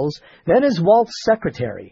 titles, then as Walt's secretary.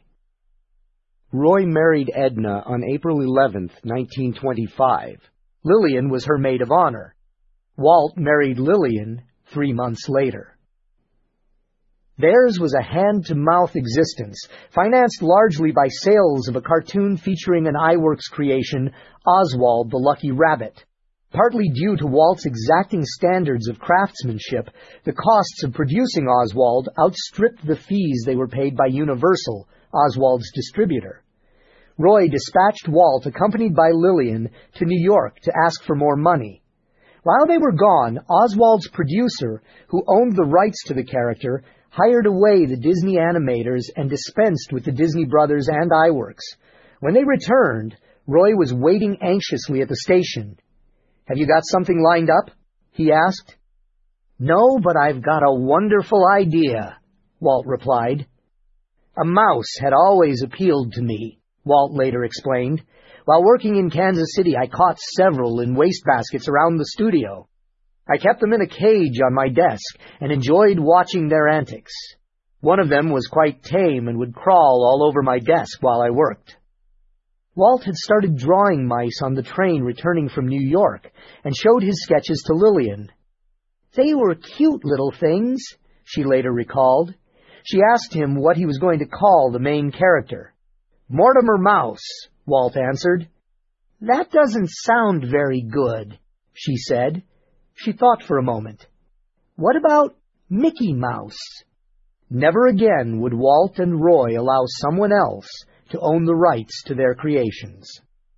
Roy married Edna on April 11, 1925. Lillian was her maid of honor. Walt married Lillian 3 months later. Theirs was a hand-to-mouth existence, financed largely by sales of a cartoon featuring an Iwerks creation, Oswald the Lucky Rabbit. Partly due to Walt's exacting standards of craftsmanship, the costs of producing Oswald outstripped the fees they were paid by Universal, Oswald's distributor. Roy dispatched Walt, accompanied by Lillian, to New York to ask for more money. While they were gone, Oswald's producer, who owned the rights to the character, hired away the Disney animators and dispensed with the Disney Brothers and Iwerks. When they returned, Roy was waiting anxiously at the station. "Have you got something lined up?" he asked. "No, but I've got a wonderful idea," Walt replied. "A mouse had always appealed to me," Walt later explained. "While working in Kansas City, I caught several in wastebaskets around the studio. I kept them in a cage on my desk and enjoyed watching their antics. One of them was quite tame and would crawl all over my desk while I worked." Walt had started drawing mice on the train returning from New York and showed his sketches to Lillian. "They were cute little things," she later recalled. She asked him what he was going to call the main character. "Mortimer Mouse," Walt answered. "That doesn't sound very good," she said. She thought for a moment. "What about Mickey Mouse?" Never again would Walt and Roy allow someone else to own the rights to their creations.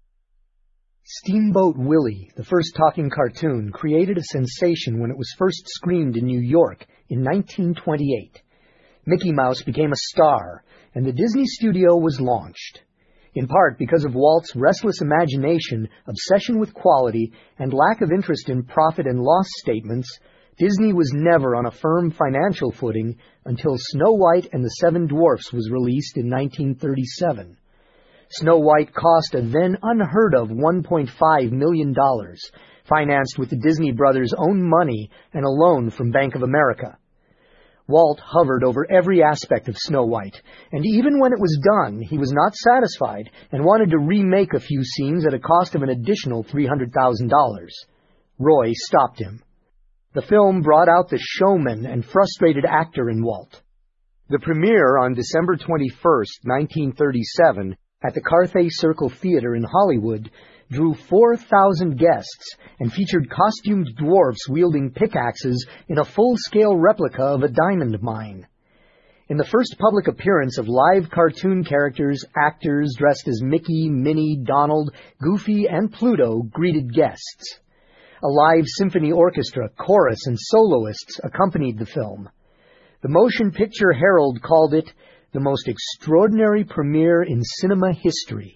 Steamboat Willie, the first talking cartoon, created a sensation when it was first screened in New York in 1928. Mickey Mouse became a star, and the Disney studio was launched. In part because of Walt's restless imagination, obsession with quality, and lack of interest in profit and loss statements, Disney was never on a firm financial footing until Snow White and the Seven Dwarfs was released in 1937. Snow White cost a then unheard of $1.5 million, financed with the Disney Brothers' own money and a loan from Bank of America. Walt hovered over every aspect of Snow White, and even when it was done, he was not satisfied and wanted to remake a few scenes at a cost of an additional $300,000. Roy stopped him. The film brought out the showman and frustrated actor in Walt. The premiere on December 21, 1937, at the Carthay Circle Theater in Hollywood, drew 4,000 guests and featured costumed dwarfs wielding pickaxes in a full-scale replica of a diamond mine. In the first public appearance of live cartoon characters, actors dressed as Mickey, Minnie, Donald, Goofy, and Pluto greeted guests. A live symphony orchestra, chorus, and soloists accompanied the film. The Motion Picture Herald called it the most extraordinary premiere in cinema history.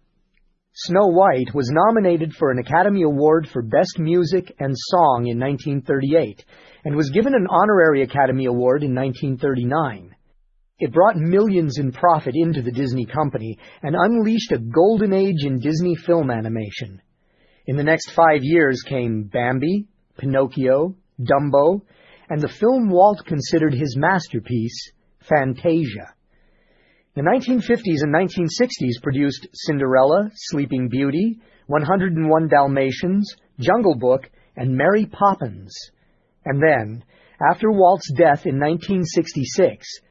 Snow White was nominated for an Academy Award for Best Music and Song in 1938, and was given an honorary Academy Award in 1939. It brought millions in profit into the Disney company, and unleashed a golden age in Disney film animation. In the next 5 years came Bambi, Pinocchio, Dumbo, and the film Walt considered his masterpiece, Fantasia. The 1950s and 1960s produced Cinderella, Sleeping Beauty, 101 Dalmatians, Jungle Book, and Mary Poppins. And then, after Walt's death in 1966,